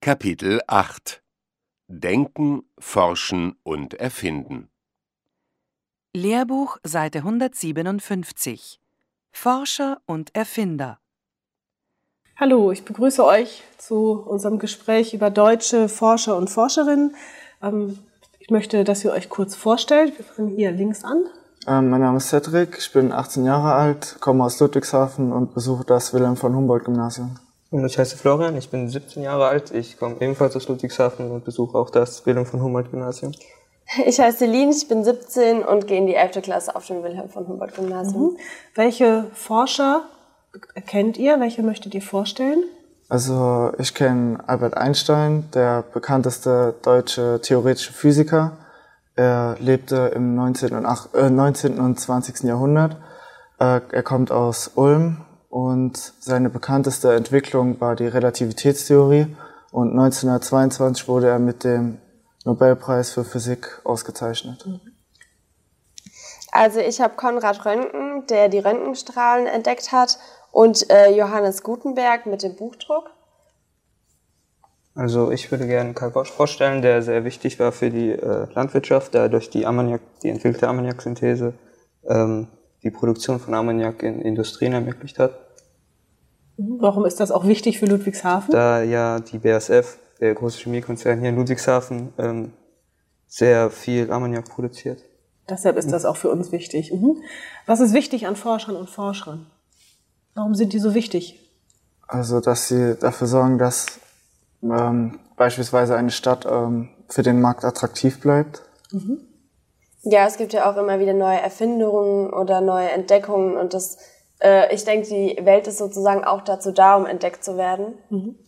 Kapitel 8 Denken, Forschen und Erfinden. Lehrbuch, Seite 157. Forscher und Erfinder. Hallo, ich begrüße euch zu unserem Gespräch über deutsche Forscher und Forscherinnen. Ich möchte, dass ihr euch kurz vorstellt. Wir fangen hier links an. Mein Name ist Cedric, ich bin 18 Jahre alt, komme aus Ludwigshafen und besuche das Wilhelm von Humboldt-Gymnasium. Und ich heiße Florian, ich bin 17 Jahre alt, ich komme ebenfalls aus Ludwigshafen und besuche auch das Wilhelm von Humboldt-Gymnasium. Ich heiße Celine, ich bin 17 und gehe in die 11. Klasse auf dem Wilhelm von Humboldt-Gymnasium. Welche Forscher kennt ihr? Welche möchtet ihr vorstellen? Also ich kenne Albert Einstein, der bekannteste deutsche theoretische Physiker. Er lebte im 19. und 20. Jahrhundert. Er kommt aus Ulm und seine bekannteste Entwicklung war die Relativitätstheorie. Und 1922 wurde er mit dem Nobelpreis für Physik ausgezeichnet. Also ich habe Konrad Röntgen, der die Röntgenstrahlen entdeckt hat, und Johannes Gutenberg mit dem Buchdruck. Also ich würde gerne Karl Bosch vorstellen, der sehr wichtig war für die Landwirtschaft, der durch die entwickelte Ammoniaksynthese die Produktion von Ammoniak in Industrien ermöglicht hat. Warum ist das auch wichtig für Ludwigshafen? Da ja die BASF, der große Chemiekonzern hier in Ludwigshafen, sehr viel Ammoniak produziert. Deshalb ist das auch für uns wichtig. Was ist wichtig an Forschern und Forscherinnen? Warum sind die so wichtig? Also, dass sie dafür sorgen, dass beispielsweise eine Stadt für den Markt attraktiv bleibt. Ja, es gibt ja auch immer wieder neue Erfindungen oder neue Entdeckungen und ich denke, die Welt ist sozusagen auch dazu da, um entdeckt zu werden.